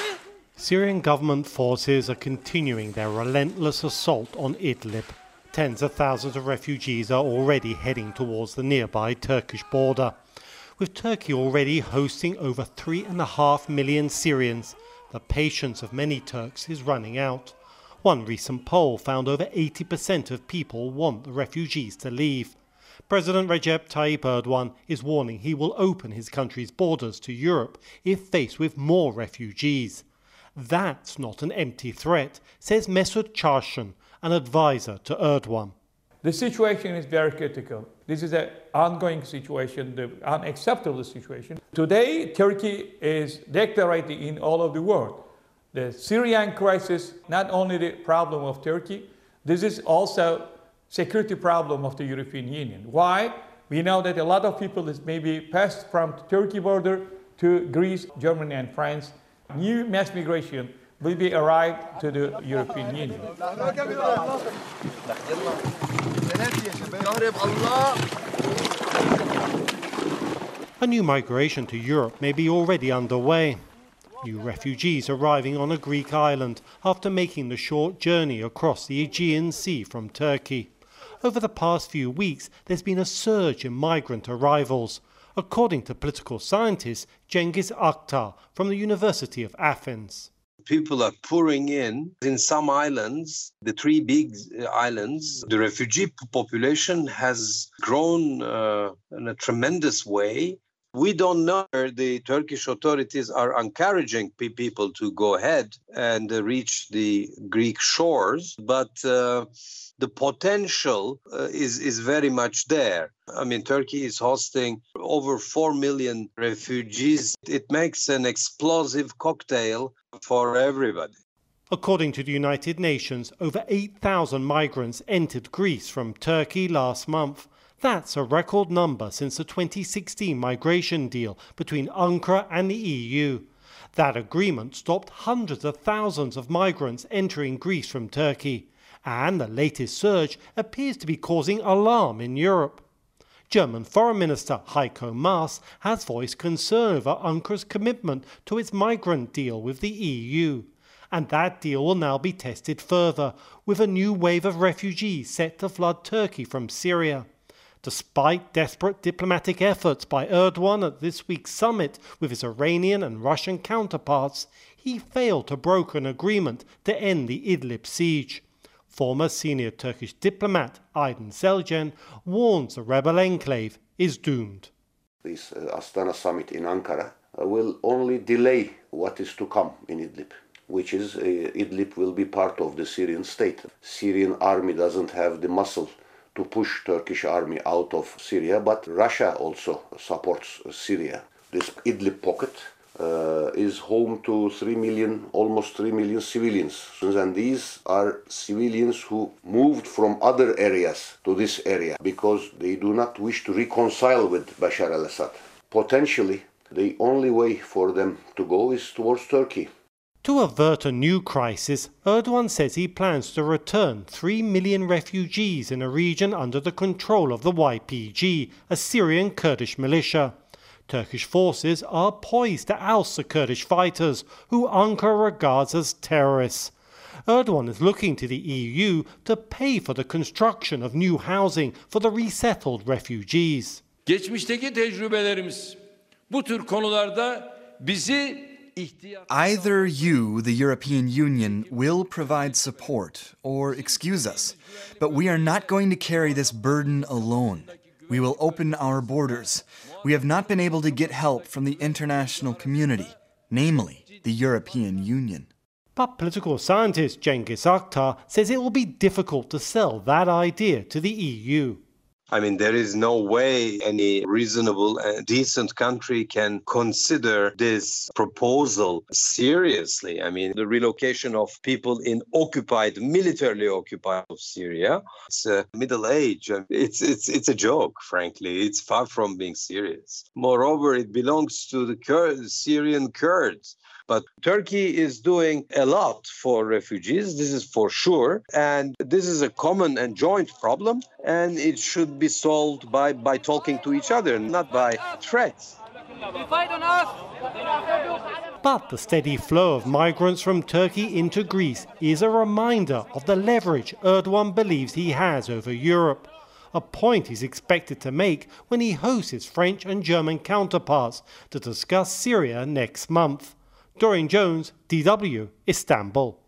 Syrian government forces are continuing their relentless assault on Idlib. Tens of thousands of refugees are already heading towards the nearby Turkish border. With Turkey already hosting over 3.5 million Syrians, the patience of many Turks is running out. One recent poll found over 80% of people want the refugees to leave. President Recep Tayyip Erdogan is warning he will open his country's borders to Europe if faced with more refugees. That's not an empty threat, says Mesut Çarşın, an advisor to Erdogan. The situation is very critical. This is an ongoing situation, the unacceptable situation. Today, Turkey is declared in all of the world. The Syrian crisis, not only the problem of Turkey, this is also security problem of the European Union. Why? We know that a lot of people is maybe passed from the Turkey border to Greece, Germany and France. New mass migration will be arrived to the European Union. A new migration to Europe may be already underway. New refugees arriving on a Greek island after making the short journey across the Aegean Sea from Turkey. Over the past few weeks, there's been a surge in migrant arrivals, according to political scientist Cengiz Aktar from the University of Athens. People are pouring in some islands, the three big islands. The refugee population has grown in a tremendous way. We don't know where the Turkish authorities are encouraging people to go ahead and reach the Greek shores, but the potential is very much there. I mean, Turkey is hosting over 4 million refugees. It makes an explosive cocktail for everybody. According to the United Nations, over 8,000 migrants entered Greece from Turkey last month. That's a record number since the 2016 migration deal between Ankara and the EU. That agreement stopped hundreds of thousands of migrants entering Greece from Turkey. And the latest surge appears to be causing alarm in Europe. German Foreign Minister Heiko Maas has voiced concern over Ankara's commitment to its migrant deal with the EU. And that deal will now be tested further, with a new wave of refugees set to flood Turkey from Syria. Despite desperate diplomatic efforts by Erdogan at this week's summit with his Iranian and Russian counterparts, he failed to broker an agreement to end the Idlib siege. Former senior Turkish diplomat Aydin Selgen warns the rebel enclave is doomed. This Astana summit in Ankara will only delay what is to come in Idlib, which is Idlib will be part of the Syrian state. Syrian army doesn't have the muscle to push Turkish army out of Syria, but Russia also supports Syria. This Idlib pocket is home to almost 3 million civilians. And these are civilians who moved from other areas to this area because they do not wish to reconcile with Bashar al-Assad. Potentially, the only way for them to go is towards Turkey. To avert a new crisis, Erdogan says he plans to return 3 million refugees in a region under the control of the YPG, a Syrian Kurdish militia. Turkish forces are poised to oust the Kurdish fighters, who Ankara regards as terrorists. Erdogan is looking to the EU to pay for the construction of new housing for the resettled refugees. Geçmişteki tecrübelerimiz bu tür konularda bizi Either you, the European Union, will provide support or excuse us, but we are not going to carry this burden alone. We will open our borders. We have not been able to get help from the international community, namely the European Union. But political scientist Cengiz Aktar says it will be difficult to sell that idea to the EU. I mean, there is no way any reasonable and decent country can consider this proposal seriously. I mean, the relocation of people in militarily occupied Syria, it's middle age. It's a joke, frankly. It's far from being serious. Moreover, it belongs to the Syrian Kurds. But Turkey is doing a lot for refugees, this is for sure. And this is a common and joint problem, and it should be solved by talking to each other, not by threats. But the steady flow of migrants from Turkey into Greece is a reminder of the leverage Erdogan believes he has over Europe, a point he's expected to make when he hosts his French and German counterparts to discuss Syria next month. Dorian Jones, DW, Istanbul.